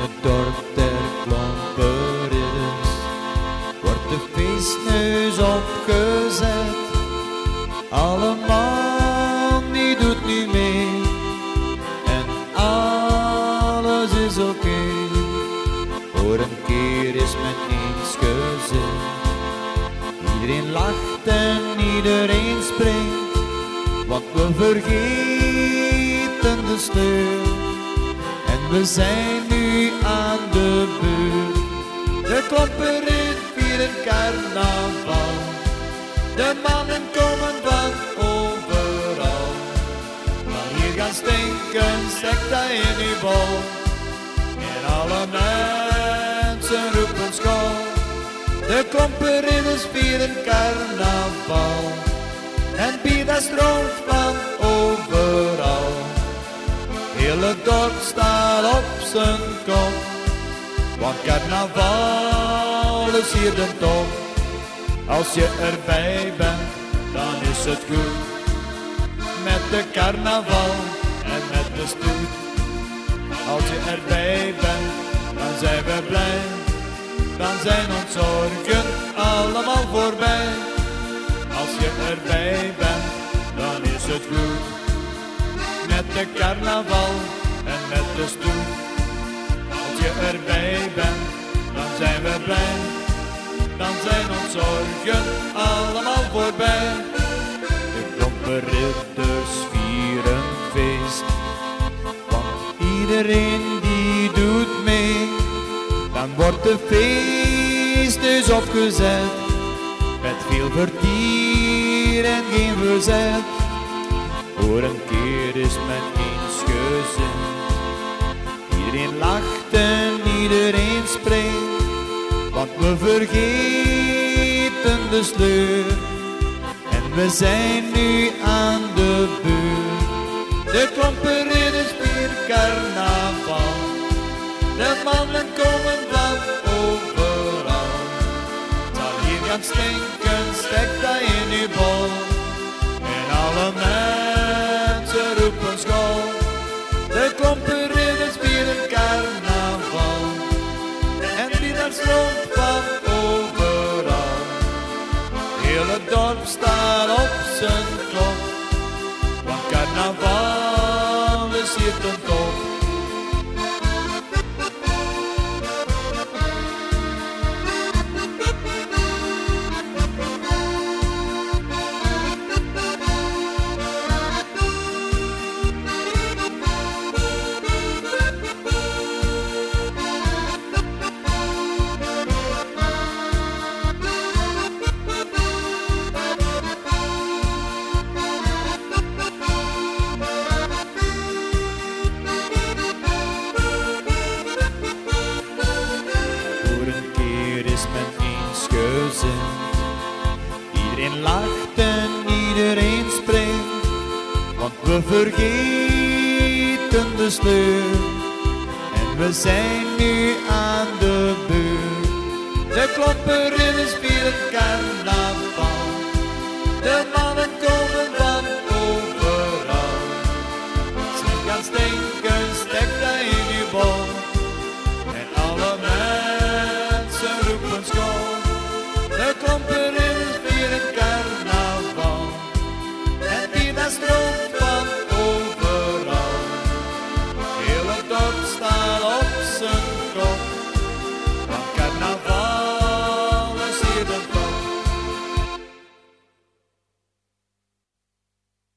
het dorp der klompenridders wordt de feestneus opgezet. Alle man die doet nu mee en alles is oké. Voor een keer is men eensgezind. Iedereen lacht en iedereen springt, want we vergeten de sleur. En we zijn nu aan de beurt. De klompenrit vieren carnaval. De mannen komen van overal. Maar hier gaan stinken, steekt dat in uw bol. En alle mensen roepen school. De klompenridders vieren carnaval. En bier dat stroomt van overal. Heel het dorp staat op zijn kop. Want carnaval is hier de top. Als je erbij bent, dan is het goed. Met de carnaval en met de stoet. Als je erbij bent, dan zijn we blij. Dan zijn ons zorgen allemaal voorbij. Als je erbij bent, dan is het goed. Met de carnaval en met de stoet. Als je erbij bent, dan zijn we blij. Dan zijn ons zorgen allemaal voorbij. De klompenridders vieren feest, want iedereen die doet mee. Dan wordt de feestneus opgezet, met veel vertier en geen verzet. Voor een keer is men eensgezind. Iedereen lacht en iedereen springt, want we vergeten de sleur. En we zijn nu aan de beurt. De klompenridders vieren carnaval. De mannen komen van overal. Zal hier gaan stinken, steekt dat in uw bol. En alle mensen roepen school. De klompenridders vieren carnaval. En wie daar stroomt van overal. Heel het dorp staat op zijn kop. Want carnaval is hier ten top. Iedereen lacht en iedereen springt, want we vergeten de sleur. En we zijn nu aan de beurt. De klompenridders vieren carnaval. De mannen komen van overal. Ze gaan stinken, steekt dat in uw bol.